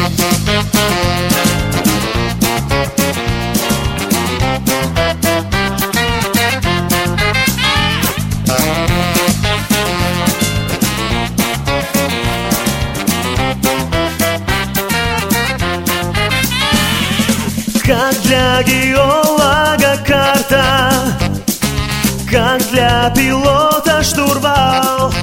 Как для геолога карта, как для пилота штурвал,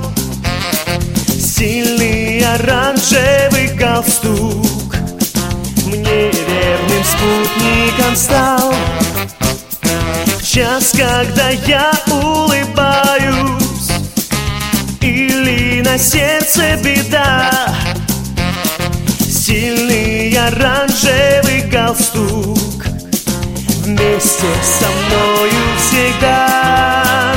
сильный оранжевый галстук мне верным спутником стал. В час, когда я улыбаюсь или на сердце беда, сильный оранжевый галстук вместе со мною всегда.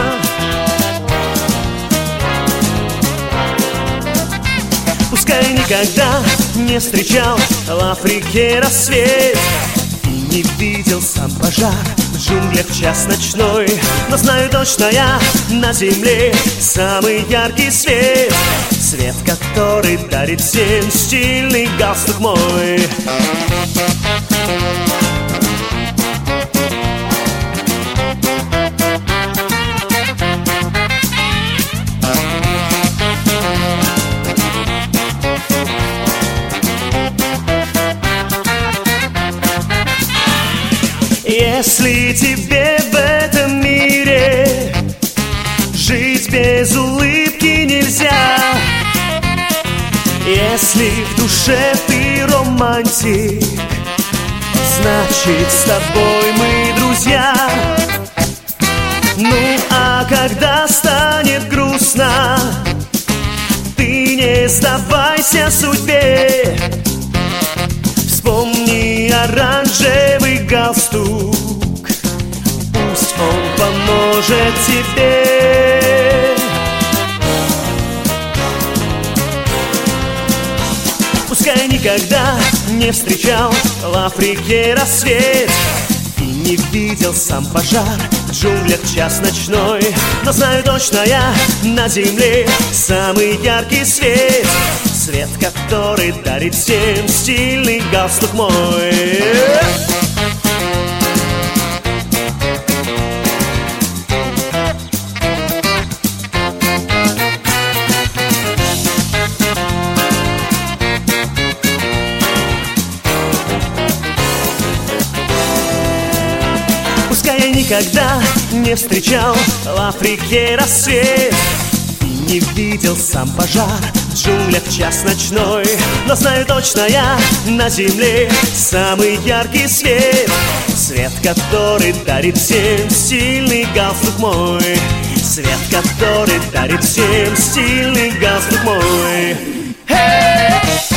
Пускай никогда не встречал в Африке рассвет и не видел сам пожар в джунглях в час ночной, но знаю точно, я на земле самый яркий свет, свет, который дарит всем стильный галстук мой. Если тебе в этом мире жить без улыбки нельзя, если в душе ты романтик, значит, с тобой мы друзья. Ну а когда станет грустно, ты не сдавайся судьбе. Вспомни оранжевый галстук, пусть он поможет тебе. Пускай никогда не встречал в Африке рассвет и не видел сам пожар в джунглях в час ночной, но знаю точно, я на земле самый яркий свет, свет, который дарит всем стильный галстук мой. Пускай я никогда не встречал в Африке рассвет и не видел сам пожар в джунглях в час ночной, но знаю точно, я на земле самый яркий свет, свет, который дарит всем стильный галстук мой, свет, который дарит всем стильный галстук мой. Hey!